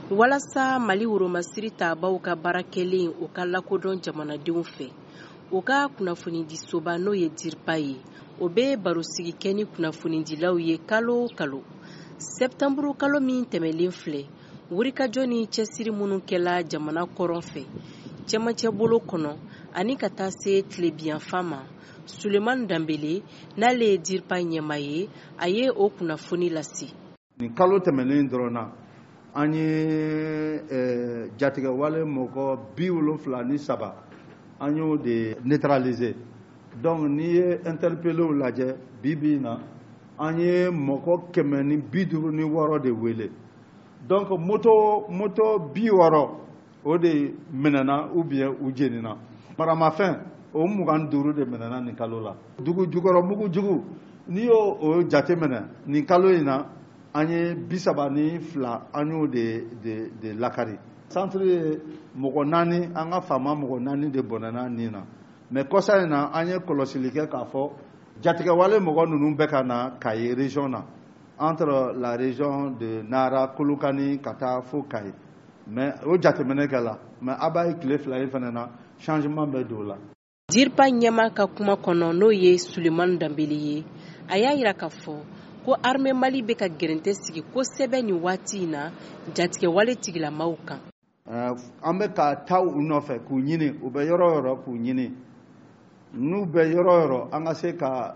walasa Mali woromasiri tabaw ka baara kɛlen o ka lakodɔn jamanadenw fɛ o ka kunnafoni di soba n'o ye DIRPA ye o bɛ barosigi kɛ ni kunnafonidilaw ye kalo kalo septembre kalo min tɛmɛlen filɛ wurikajɔ ni cɛsiri minnu kɛla jamana kɔrɔn fɛ cɛmancɛ bolo kɔnɔ ani ka taa se tilebiyanfan ma Sulemani Danbele n'ale ye DIRPA ɲɛmaa ye a ye o kunnafoni lase. Ni kalo tɛmɛlen dɔrɔn na an ye jatigɛwale mɔgɔ 73 an y'o de neutraliser. Donc n'i ye interpellé lajɛ bibi na an ye mɔgɔ 156 de wele. Donc moto 60 o de minɛna ou bien u jenina. Maramafɛn o 25 de minɛna nin kalo la. Dugu jukɔrɔ mugu jugu n'i y'o o jateminɛ nin kalo in na an ye 32 an y'o de lakari. Centre ye mɔgɔ 4 an ka faama mɔgɔ 4 de bɔnɛna nin na. Mais kɔsa in na an ye kɔlɔsili kɛ k'a fɔ jatigɛwale mɔgɔ ninnu bɛ ka na Kayi région na entre la région de Nara, Kolokani ka taa fo Kayi. Mais o jateminɛ kɛla mais a b'a ye tile 2 in fana na changement bɛ don la. DIRPA ɲɛmaa ka kuma kɔnɔ n'o ye Sulemani Danbele ye a y'a yira k'a fɔ ko armée Mali bɛ ka gɛrɛntɛ sigi kosɛbɛ nin waati in na jatigɛwale tigilamaw kan. An bɛ ka taa u nɔfɛ k'u ɲini u bɛ yɔrɔ yɔrɔ k'u ɲini n'u bɛ yɔrɔ yɔrɔ an ka se ka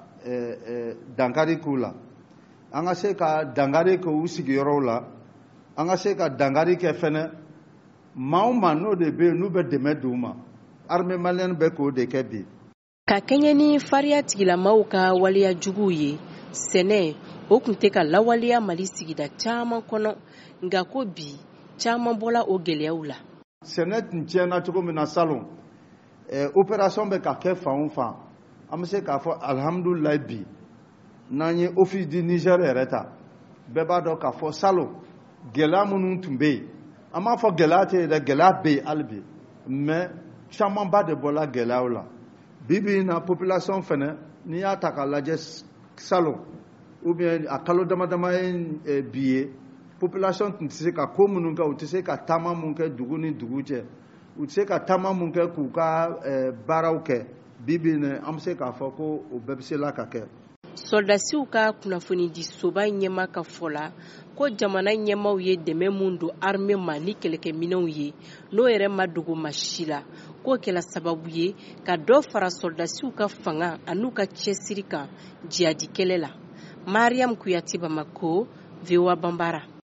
dankari k'u la an ka se ka dankari kɛ u sigiyɔrɔw la an ka se ka dankari kɛ fɛnɛ maa o maa n'o de bɛ yen n'u bɛ dɛmɛ d'u ma armée malienne bɛ k'o de kɛ bi. Ka kɛɲɛ ni fariya tigilamaw ka waleya juguw ye sɛnɛ o tun tɛ ka lawaleya Mali sigida caman kɔnɔ nka ko bi caman bɔla o gɛlɛyaw la. Sɛnɛ tun tiɲɛna cogo min na salon opération bɛ ka kɛ fan o fan an bɛ se k'a fɔ alhamdulilayi bi n'an ye office du Niger yɛrɛ ta bɛɛ b'a dɔn k'a fɔ salon gɛlɛya minnu tun bɛ yen an b'a fɔ gɛlɛya tɛ yen dɛ gɛlɛya bɛ yen hali bi mais camanba de bɔra gɛlɛyaw la bibi na population fɛnɛ n'i y'a ta k'a lajɛ salon ou bien a kalo damadama ye bi ye population tun tɛ se ka ko minnu kɛ u tɛ se ka taama mun kɛ dugu ni dugu cɛ u tɛ se ka taama mun kɛ k'u ka baaraw kɛ bibi na an bɛ se k'a fɔ ko o bɛɛ bɛ se la ka kɛ. Soldasiw ka kunnafoni di soba ɲɛmaa ka fɔ la ko jamana ɲɛmaaw ye dɛmɛ mun don armée ma ni kɛlɛkɛminɛnw ye n'o yɛrɛ ma dogo maa si la k'o kɛla sababu ye ka dɔ fara soldasiw ka fanga an'u ka cɛsiri kan jihadi kɛlɛ la. Mariam Kuyate Bamako, VOA Bambara.